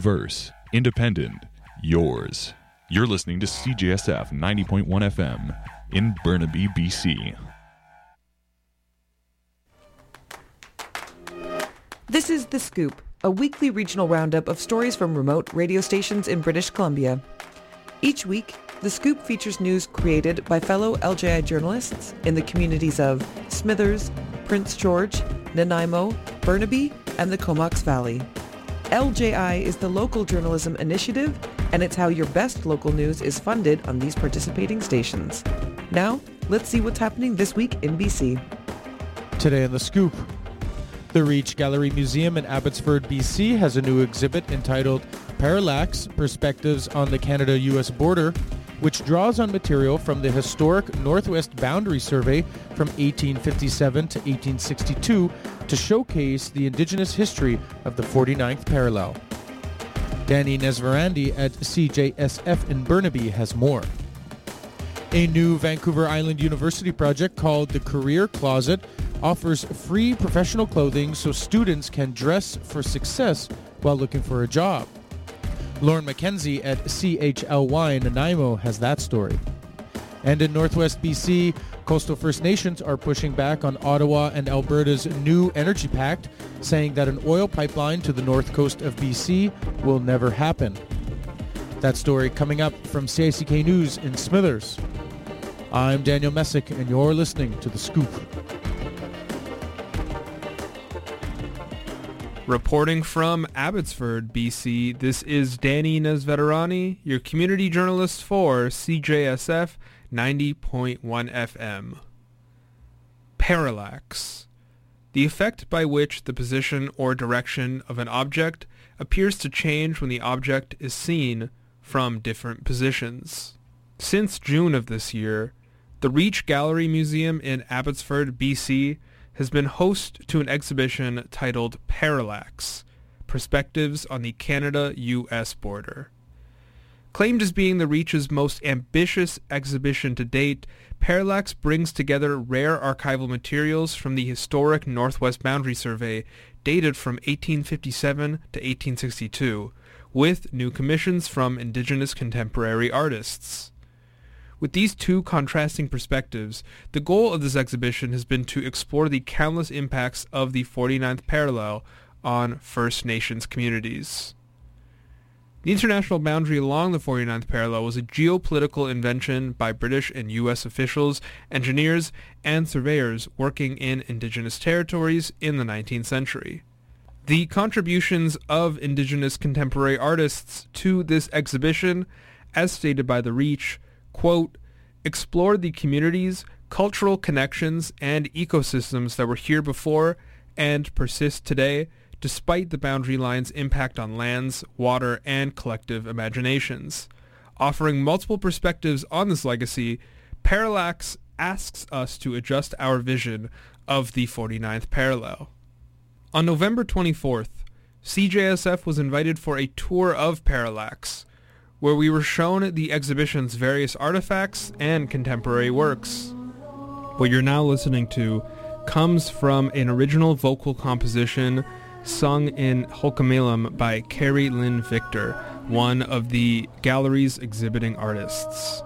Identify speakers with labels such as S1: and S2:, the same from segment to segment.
S1: Verse, independent, yours. You're listening to CJSF 90.1 FM in Burnaby, BC.
S2: This is The Scoop, a weekly regional roundup of stories from remote radio stations in British Columbia. Each week, The Scoop features news created by fellow LJI journalists in the communities of Smithers, Prince George, Nanaimo, Burnaby, and the Comox Valley. LJI is the local journalism initiative, and it's how your best local news is funded on these participating stations. Now, let's see what's happening this week in BC.
S3: Today on The Scoop, the Reach Gallery Museum in Abbotsford, BC has a new exhibit entitled Parallax, Perspectives on the Canada-US Border, which draws on material from the historic Northwest Boundary Survey from 1857 to 1862 to showcase the Indigenous history of the 49th parallel. Danny Nesverandi at CJSF in Burnaby has more. A new Vancouver Island University project called the Career Closet offers free professional clothing so students can dress for success while looking for a job. Lauren McKenzie at CHLY in Nanaimo has that story. And in Northwest BC, coastal First Nations are pushing back on Ottawa and Alberta's new energy pact, saying that an oil pipeline to the north coast of BC will never happen. That story coming up from CICK News in Smithers. I'm Daniel Messick, and you're listening to The Scoop.
S4: Reporting from Abbotsford, BC, this is Danny Nesveterani, your community journalist for CJSF 90.1 FM. Parallax. The effect by which the position or direction of an object appears to change when the object is seen from different positions. Since June of this year, the Reach Gallery Museum in Abbotsford, BC, has been host to an exhibition titled Parallax, Perspectives on the Canada-US Border. Claimed as being the Reach's most ambitious exhibition to date, Parallax brings together rare archival materials from the historic Northwest Boundary Survey dated from 1857 to 1862, with new commissions from Indigenous contemporary artists. With these two contrasting perspectives, the goal of this exhibition has been to explore the countless impacts of the 49th parallel on First Nations communities. The international boundary along the 49th parallel was a geopolitical invention by British and U.S. officials, engineers, and surveyors working in Indigenous territories in the 19th century. The contributions of Indigenous contemporary artists to this exhibition, as stated by The Reach, quote, explored the communities, cultural connections, and ecosystems that were here before and persist today, despite the boundary line's impact on lands, water, and collective imaginations. Offering multiple perspectives on this legacy, Parallax asks us to adjust our vision of the 49th parallel. On November 24th, CJSF was invited for a tour of Parallax, where we were shown the exhibition's various artifacts and contemporary works. What you're now listening to comes from an original vocal composition sung in Hulkamelam by Carrie Lynn Victor, one of the gallery's exhibiting artists.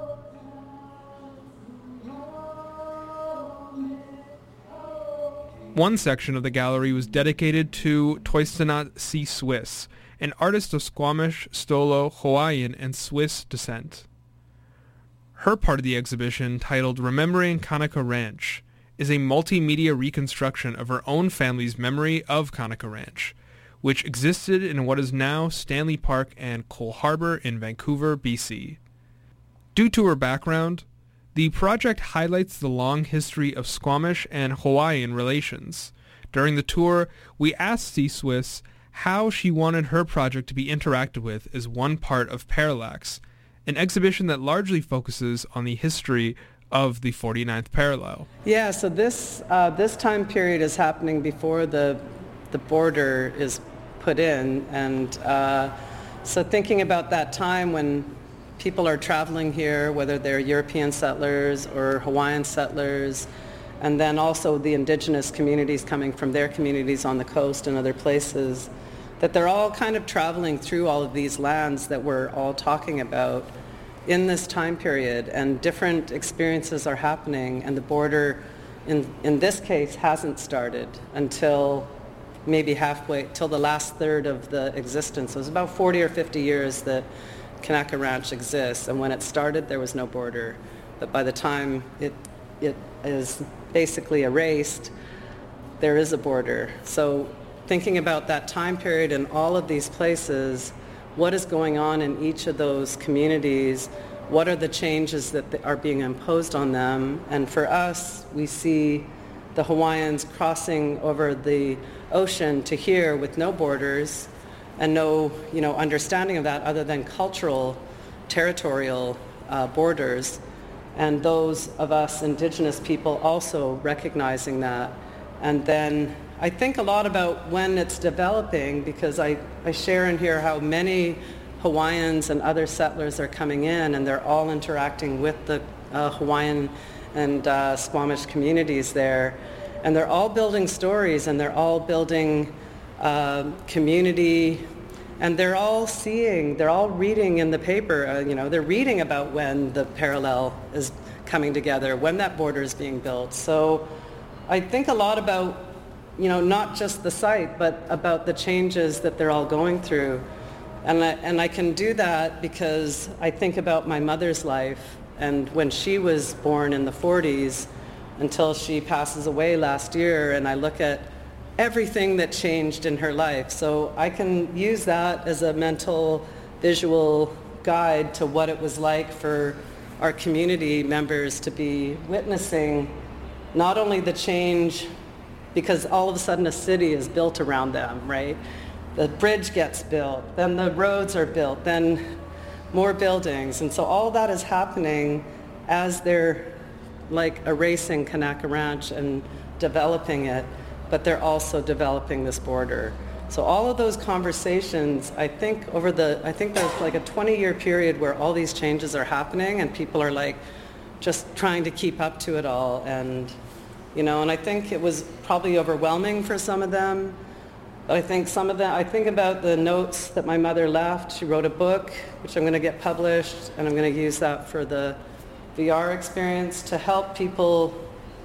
S4: One section of the gallery was dedicated to Toistanat C. Swiss, an artist of Squamish, Stolo, Hawaiian, and Swiss descent. Her part of the exhibition, titled Remembering Kanaka Ranch, is a multimedia reconstruction of her own family's memory of Kanaka Ranch, which existed in what is now Stanley Park and Cole Harbour in Vancouver, BC. Due to her background, the project highlights the long history of Squamish and Hawaiian relations. During the tour, we asked C. Swiss how she wanted her project to be interacted with as one part of Parallax, an exhibition that largely focuses on the history of the 49th parallel.
S5: Yeah, so this time period is happening before the border is put in, and so thinking about that time when people are traveling here, whether they're European settlers or Hawaiian settlers, and then also the Indigenous communities coming from their communities on the coast and other places, that they're all kind of traveling through all of these lands that we're all talking about in this time period, and different experiences are happening, and the border in this case hasn't started until maybe halfway, till the last third of the existence. So it was about 40 or 50 years that Kanaka Ranch exists, and when it started there was no border. But by the time it is basically erased, there is a border. So thinking about that time period in all of these places, what is going on in each of those communities, what are the changes that are being imposed on them, and for us, we see the Hawaiians crossing over the ocean to here with no borders and no, understanding of that other than cultural, territorial borders, and those of us indigenous people also recognizing that. And then I think a lot about when it's developing, because I share in here how many Hawaiians and other settlers are coming in, and they're all interacting with the Hawaiian and Squamish communities there. And they're all building stories, and they're all building community, and they're all reading in the paper, they're reading about when the parallel is coming together, when that border is being built. So I think a lot about, not just the site, but about the changes that they're all going through. And I can do that because I think about my mother's life, and when she was born in the 40s until she passes away last year, and I look at everything that changed in her life. So I can use that as a mental, visual guide to what it was like for our community members to be witnessing not only the change, because all of a sudden a city is built around them, right? The bridge gets built, then the roads are built, then more buildings. And so all that is happening as they're like erasing Kanaka Ranch and developing it, but they're also developing this border. So all of those conversations, I think there's like a 20-year period where all these changes are happening, and people are like just trying to keep up to it all. And, and I think it was probably overwhelming for some of them. I think about the notes that my mother left. She wrote a book, which I'm going to get published, and I'm going to use that for the VR experience to help people,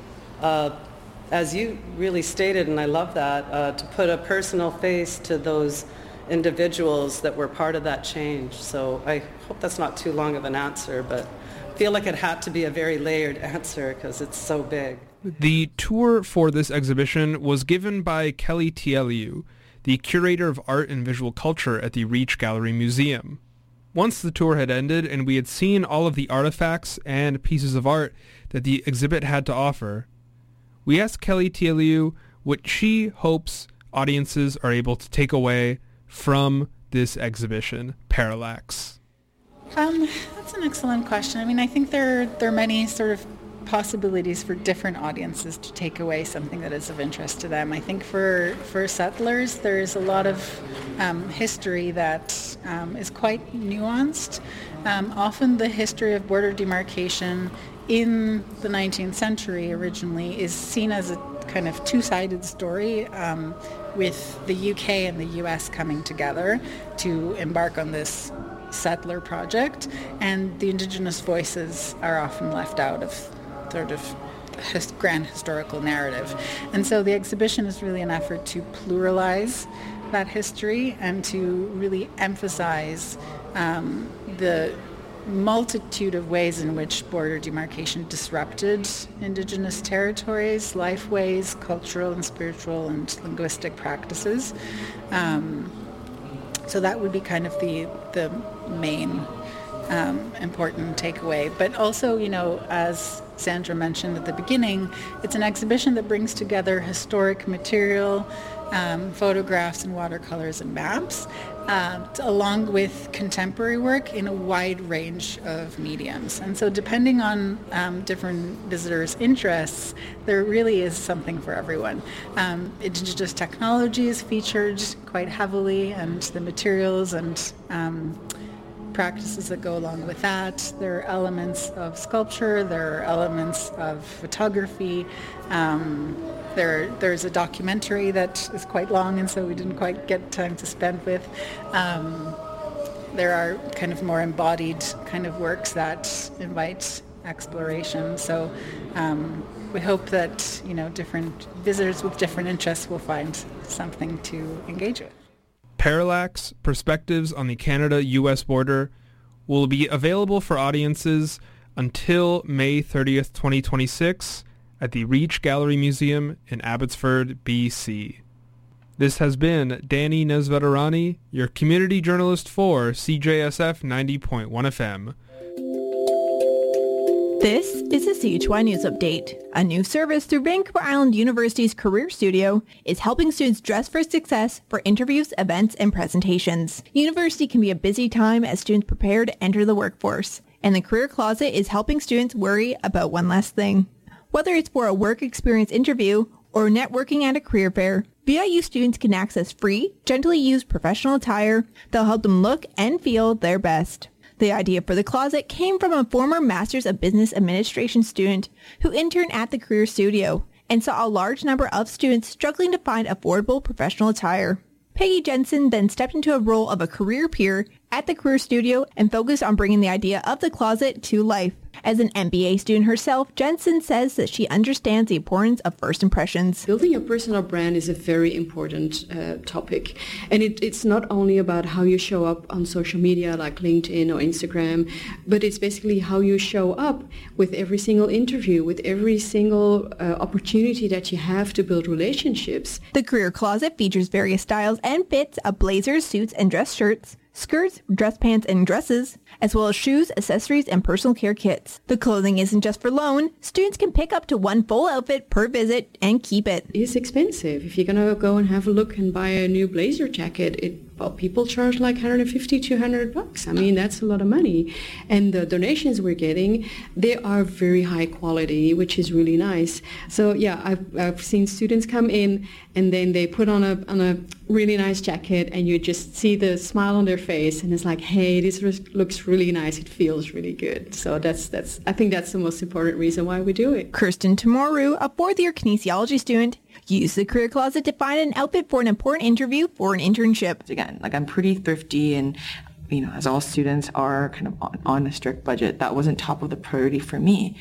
S5: as you really stated, and I love that, to put a personal face to those individuals that were part of that change. So I hope that's not too long of an answer, but I feel like it had to be a very layered answer because it's so big.
S4: The tour for this exhibition was given by Kelly Tieliu, the curator of art and visual culture at the Reach Gallery Museum. Once the tour had ended and we had seen all of the artifacts and pieces of art that the exhibit had to offer, we asked Kelly Tieliu what she hopes audiences are able to take away from this exhibition, Parallax.
S6: That's an excellent question. I mean, I think there are many sort of possibilities for different audiences to take away something that is of interest to them. I think for settlers, there is a lot of history that is quite nuanced. Often the history of border demarcation in the 19th century originally is seen as a kind of two-sided story, with the UK and the US coming together to embark on this settler project, and the Indigenous voices are often left out of sort of grand historical narrative. And so the exhibition is really an effort to pluralize that history and to really emphasize the multitude of ways in which border demarcation disrupted Indigenous territories, lifeways, cultural and spiritual and linguistic practices. So that would be kind of the main important takeaway. But also, as Sandra mentioned at the beginning, it's an exhibition that brings together historic material, photographs and watercolors and maps, along with contemporary work in a wide range of mediums. And so depending on different visitors' interests, there really is something for everyone. Indigenous technology is featured quite heavily, and the materials and practices that go along with that. There are elements of sculpture, there are elements of photography. There's a documentary that is quite long, and so we didn't quite get time to spend with. There are kind of more embodied kind of works that invite exploration. So we hope that, different visitors with different interests will find something to engage with.
S4: Parallax, Perspectives on the Canada-U.S. Border will be available for audiences until May 30th, 2026 at the Reach Gallery Museum in Abbotsford, BC. This has been Danny Nesveterani, your community journalist for CJSF 90.1 FM.
S7: This is a CHY News Update. A new service through Vancouver Island University's Career Studio is helping students dress for success for interviews, events, and presentations. University can be a busy time as students prepare to enter the workforce, and the Career Closet is helping students worry about one last thing. Whether it's for a work experience interview or networking at a career fair, VIU students can access free, gently used professional attire that'll help them look and feel their best. The idea for the closet came from a former Masters of Business Administration student who interned at the Career Studio and saw a large number of students struggling to find affordable professional attire. Peggy Jensen then stepped into a role of a career peer at the Career Studio and focused on bringing the idea of the closet to life. As an MBA student herself, Jensen says that she understands the importance of first impressions.
S8: Building a personal brand is a very important topic. And it's not only about how you show up on social media like LinkedIn or Instagram, but it's basically how you show up with every single interview, with every single opportunity that you have to build relationships.
S7: The Career Closet features various styles and fits of blazers, suits, and dress shirts, skirts, dress pants, and dresses, as well as shoes, accessories, and personal care kits. The clothing isn't just for loan. Students can pick up to one full outfit per visit and keep it.
S8: It's expensive. If you're going to go and have a look and buy a new blazer jacket, people charge like $150, $200. I mean, that's a lot of money. And the donations we're getting, they are very high quality, which is really nice. So yeah, I've seen students come in and then they put on a really nice jacket and you just see the smile on their face and it's like, hey, this looks really nice. It feels really good. So I think that's the most important reason why we do it.
S7: Kirsten Tomoru, a fourth-year kinesiology student, used the Career Closet to find an outfit for an important interview for an internship.
S9: Again, I'm pretty thrifty and, as all students are kind of on a strict budget, that wasn't top of the priority for me.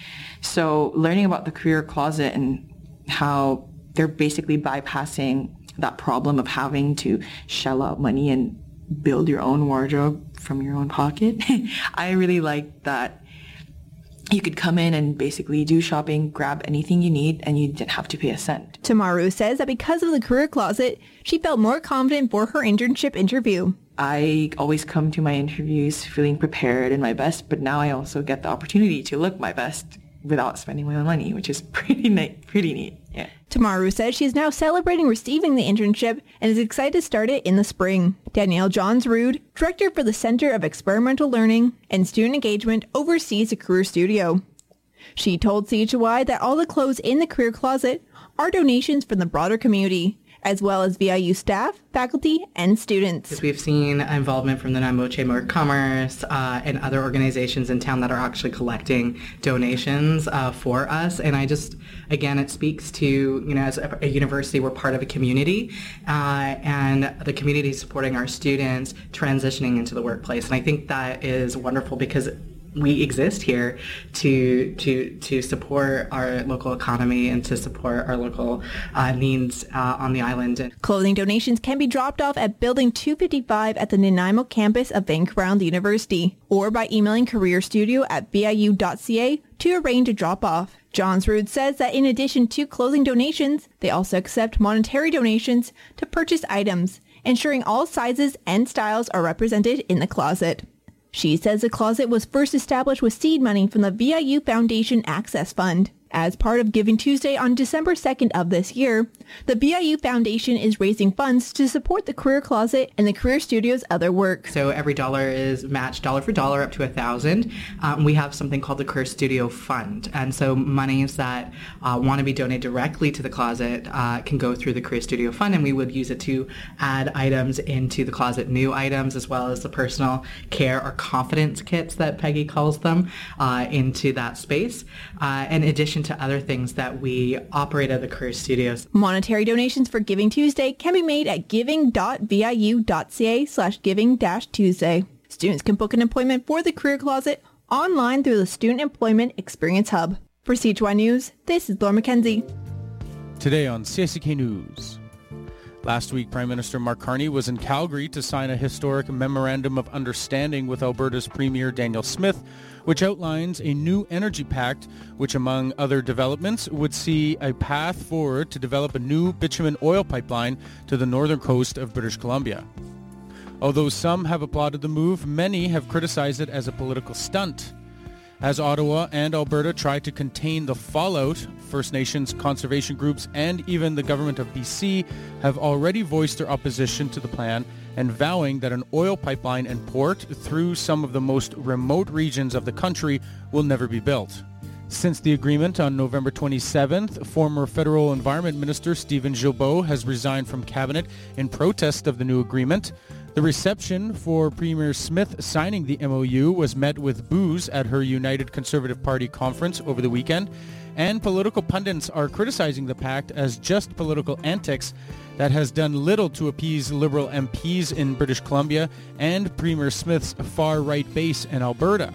S9: So learning about the Career Closet and how they're basically bypassing that problem of having to shell out money and build your own wardrobe from your own pocket, I really liked that you could come in and basically do shopping, grab anything you need, and you didn't have to pay a cent.
S7: Tamaru says that because of the Career Closet, she felt more confident for her internship interview.
S9: I always come to my interviews feeling prepared and my best, but now I also get the opportunity to look my best without spending my own money, which is pretty neat. Yeah.
S7: Tamaru says she is now celebrating receiving the internship and is excited to start it in the spring. Danielle Johns-Rude, director for the Center of Experimental Learning and Student Engagement, oversees the Career Studio. She told CHY that all the clothes in the Career Closet are donations from the broader community, as well as VIU staff, faculty, and students.
S10: We've seen involvement from the Nanaimo Chamber of Commerce and other organizations in town that are actually collecting donations for us. And again, it speaks to, as a university, we're part of a community, and the community is supporting our students transitioning into the workplace. And I think that is wonderful because we exist here to support our local economy and to support our local needs on the island.
S7: Clothing donations can be dropped off at Building 255 at the Nanaimo campus of Vancouver Island University, or by emailing careerstudio@viu.ca to arrange a drop-off. Johns-Rude says that in addition to clothing donations, they also accept monetary donations to purchase items, ensuring all sizes and styles are represented in the closet. She says the closet was first established with seed money from the VIU Foundation Access Fund. As part of Giving Tuesday on December 2nd of this year, the BIU Foundation is raising funds to support the Career Closet and the Career Studio's other work.
S10: So every dollar is matched dollar for dollar up to $1,000. We have something called the Career Studio Fund. And so monies that want to be donated directly to the closet can go through the Career Studio Fund, and we would use it to add items into the closet, new items, as well as the personal care or confidence kits that Peggy calls them, into that space. In addition to other things that we operate at the Career Studios.
S7: Monetary donations for Giving Tuesday can be made at giving.viu.ca/giving-tuesday. Students can book an appointment for the Career Closet online through the Student Employment Experience Hub. For CHY News, this is Laura McKenzie.
S3: Today on CSK News. Last week, Prime Minister Mark Carney was in Calgary to sign a historic Memorandum of Understanding with Alberta's Premier Daniel Smith, which outlines a new energy pact, which among other developments would see a path forward to develop a new bitumen oil pipeline to the northern coast of British Columbia. Although some have applauded the move, many have criticized it as a political stunt. As Ottawa and Alberta try to contain the fallout, First Nations conservation groups and even the government of BC have already voiced their opposition to the plan and vowing that an oil pipeline and port through some of the most remote regions of the country will never be built. Since the agreement on November 27th, former Federal Environment Minister Stephen Guilbeault has resigned from cabinet in protest of the new agreement. The reception for Premier Smith signing the MOU was met with boos at her United Conservative Party conference over the weekend, and political pundits are criticizing the pact as just political antics that has done little to appease Liberal MPs in British Columbia and Premier Smith's far-right base in Alberta.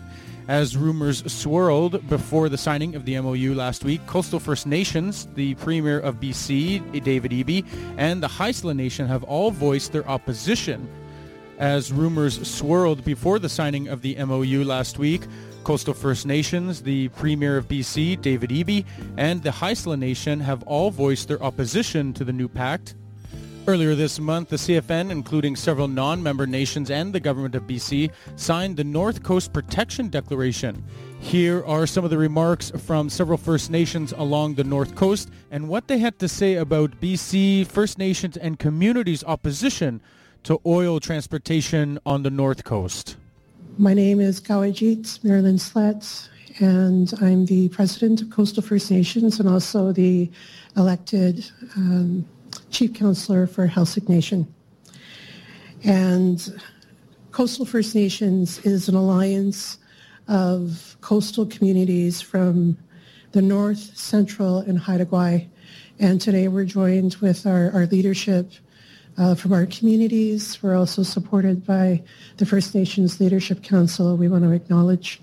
S3: As rumors swirled before the signing of the MOU last week, Coastal First Nations, the Premier of BC, David Eby, and the Haisla Nation have all voiced their opposition. As rumors swirled before the signing of the MOU last week, Coastal First Nations, the Premier of BC, David Eby, and the Haisla Nation have all voiced their opposition to the new pact. Earlier this month, the CFN, including several non-member nations and the government of BC, signed the North Coast Protection Declaration. Here are some of the remarks from several First Nations along the North Coast and what they had to say about BC, First Nations, and communities' opposition to oil transportation on the North Coast.
S11: My name is Kawajit Marilyn Slett, and I'm the president of Coastal First Nations and also the elected Chief Counselor for Heiltsuk Nation. And Coastal First Nations is an alliance of coastal communities from the North, Central, and Haida Gwaii. And today we're joined with our leadership from our communities. We're also supported by the First Nations Leadership Council. We want to acknowledge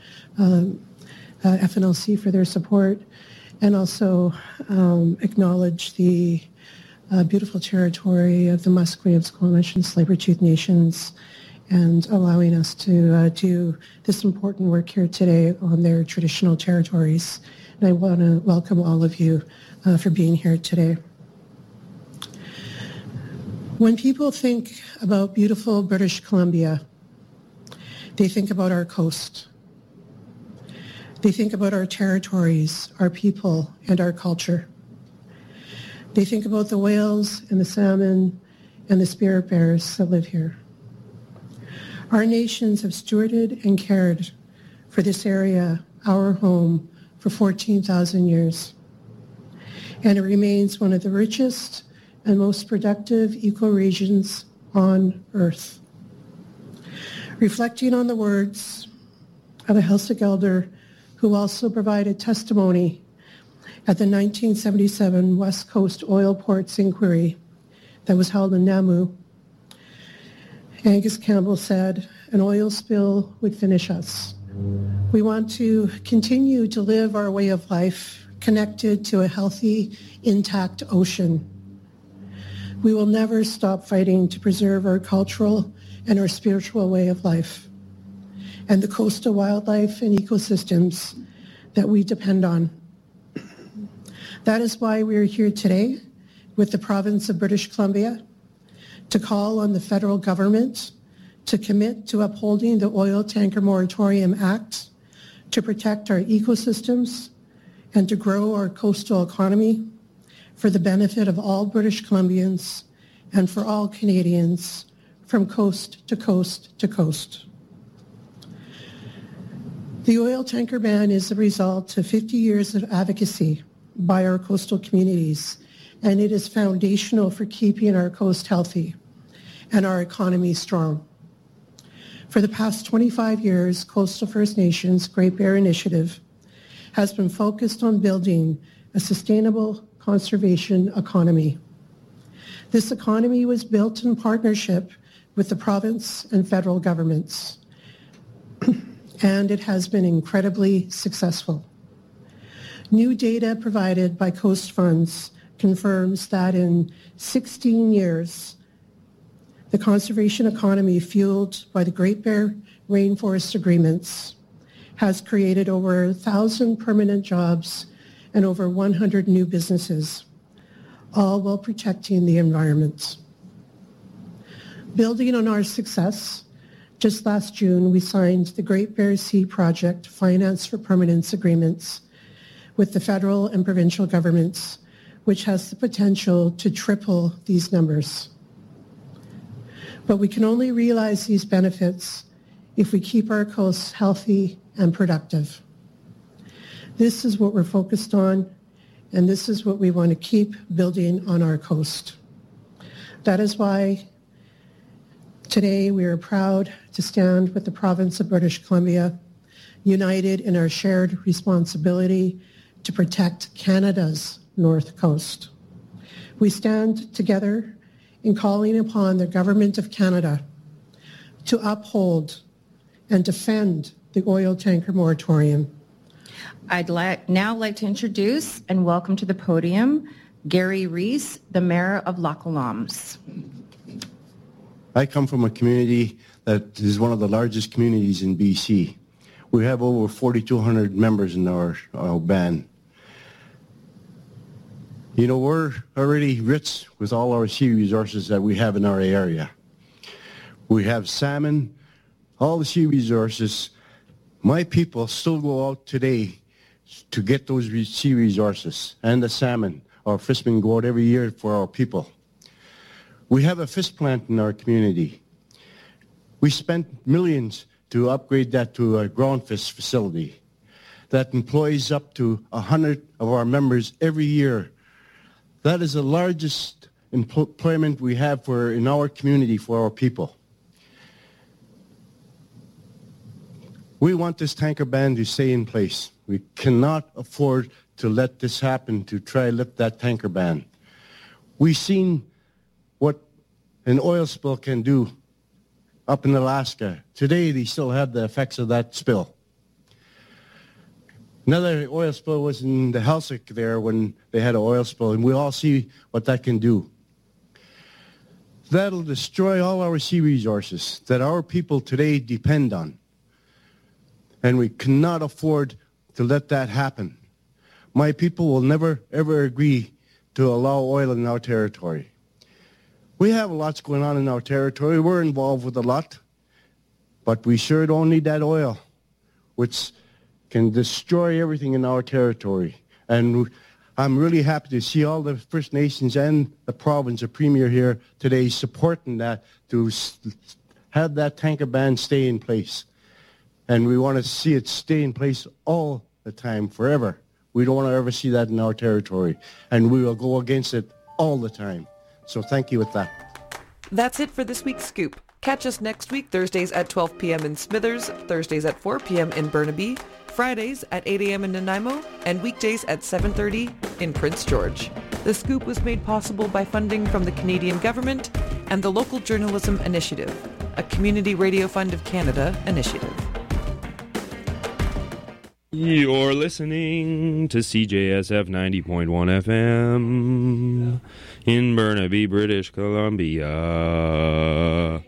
S11: FNLC for their support and also acknowledge the beautiful territory of the Musqueam, Squamish, and Tsleil-Waututh Nations, and allowing us to do this important work here today on their traditional territories. And I want to welcome all of you for being here today. When people think about beautiful British Columbia, they think about our coast. They think about our territories, our people, and our culture. They think about the whales and the salmon and the spirit bears that live here. Our nations have stewarded and cared for this area, our home, for 14,000 years. And it remains one of the richest and most productive ecoregions on Earth. Reflecting on the words of a Heiltsuk elder who also provided testimony at the 1977 West Coast Oil Ports Inquiry that was held in Namu, Angus Campbell said, "An oil spill would finish us. We want to continue to live our way of life connected to a healthy, intact ocean. We will never stop fighting to preserve our cultural and our spiritual way of life and the coastal wildlife and ecosystems that we depend on. That is why we are here today with the province of British Columbia to call on the federal government to commit to upholding the Oil Tanker Moratorium Act to protect our ecosystems and to grow our coastal economy for the benefit of all British Columbians and for all Canadians from coast to coast to coast. The oil tanker ban is the result of 50 years of advocacy by our coastal communities, and it is foundational for keeping our coast healthy and our economy strong. For the past 25 years, Coastal First Nations Great Bear Initiative has been focused on building a sustainable conservation economy. This economy was built in partnership with the province and federal governments, and it has been incredibly successful. New data provided by Coast Funds confirms that in 16 years, the conservation economy fueled by the Great Bear Rainforest Agreements has created over 1,000 permanent jobs and over 100 new businesses, all while protecting the environment. Building on our success, just last June, we signed the Great Bear Sea Project Finance for Permanence Agreements with the federal and provincial governments, which has the potential to triple these numbers. But we can only realize these benefits if we keep our coasts healthy and productive. This is what we're focused on, and this is what we want to keep building on our coast. That is why today we are proud to stand with the province of British Columbia, united in our shared responsibility to protect Canada's North Coast. We stand together in calling upon the Government of Canada to uphold and defend the oil tanker moratorium.
S12: I'd now like to introduce and welcome to the podium Gary Reese, the Mayor of Loch Lom's.
S13: I come from a community that is one of the largest communities in BC. We have over 4,200 members in our band. You know, we're already rich with all our sea resources that we have in our area. We have salmon, all the sea resources. My people still go out today to get those sea resources and the salmon. Our fishermen go out every year for our people. We have a fish plant in our community. We spent millions to upgrade that to a ground fish facility that employs up to 100 of our members every year. That is the largest employment we have in our community for our people. We want this tanker ban to stay in place. We cannot afford to let this happen to try to lift that tanker ban. We've seen what an oil spill can do up in Alaska. Today, they still have the effects of that spill. Another oil spill was in the Helsik there when they had an oil spill, and we all see what that can do. That'll destroy all our sea resources that our people today depend on. And we cannot afford to let that happen. My people will never, ever agree to allow oil in our territory. We have lots going on in our territory. We're involved with a lot. But we sure don't need that oil, which can destroy everything in our territory. And I'm really happy to see all the First Nations and the province, the Premier here today, supporting that to have that tanker ban stay in place. And we want to see it stay in place all the time, forever. We don't want to ever see that in our territory. And we will go against it all the time. So thank you with that.
S2: That's it for this week's Scoop. Catch us next week, Thursdays at 12 p.m. in Smithers, Thursdays at 4 p.m. in Burnaby, Fridays at 8 a.m. in Nanaimo, and weekdays at 7:30 in Prince George. The Scoop was made possible by funding from the Canadian government and the Local Journalism Initiative, a Community Radio Fund of Canada initiative.
S14: You're listening to CJSF 90.1 FM in Burnaby, British Columbia.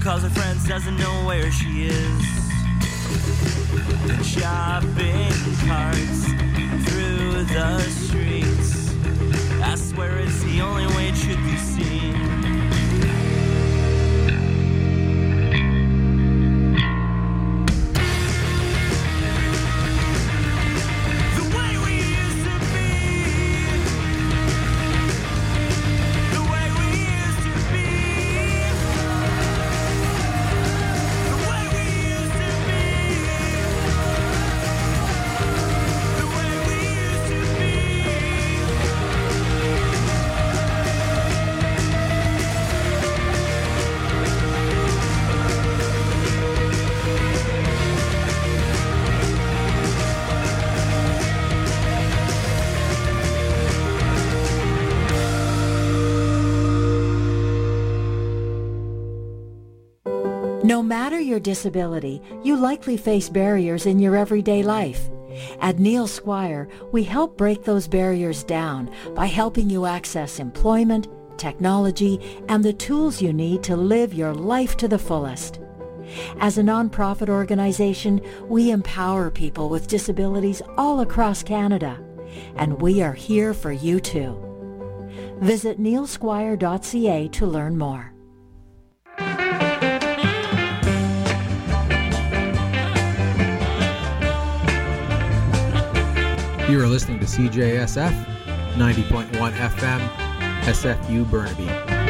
S15: calls her friends, doesn't know where she is. Shopping carts through the streets, I swear it's the only way it should be seen.
S16: No matter your disability, you likely face barriers in your everyday life. At Neil Squire, we help break those barriers down by helping you access employment, technology, and the tools you need to live your life to the fullest. As a nonprofit organization, we empower people with disabilities all across Canada, and we are here for you too. Visit neilsquire.ca to learn more.
S17: You are listening to CJSF 90.1 FM, SFU Burnaby.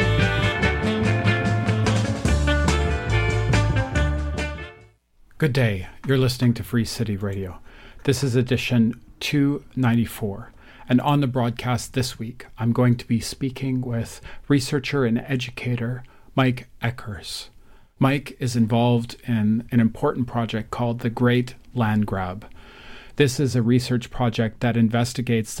S18: Good day. You're listening to Free City Radio. This is edition 294. And on the broadcast this week, I'm going to be speaking with researcher and educator Mike Eckers. Mike is involved in an important project called the Great Land Grab. This is a research project that investigates